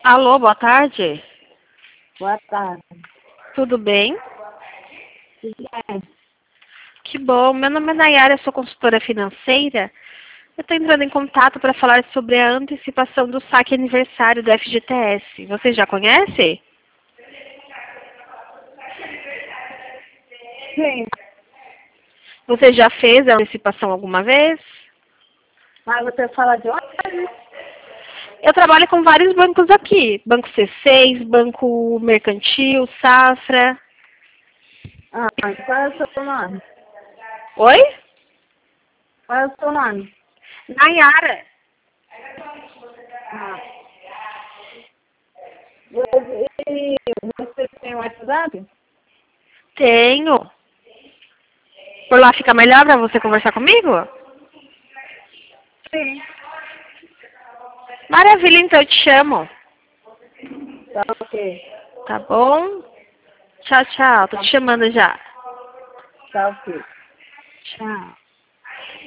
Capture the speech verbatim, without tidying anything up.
Alô, boa tarde. Boa tarde. Tudo bem? Tudo bem? Que bom. Meu nome é Nayara, sou consultora financeira. Eu estou entrando em contato para falar sobre a antecipação do saque aniversário do F G T S. Você já conhece? Sim. Você já fez a antecipação alguma vez? Mas você fala de onde? Eu trabalho com vários bancos aqui. Banco C seis, Banco Mercantil, Safra. Ah, qual é o seu nome? Oi? Qual é o seu nome? Nayara. Ah. E você tem um WhatsApp? Tenho. Por lá fica melhor para você conversar comigo? Sim. Maravilha, então eu te chamo. Tá ok. Tá bom? Tchau, tchau. Tô te chamando já. Tá ok. Tchau.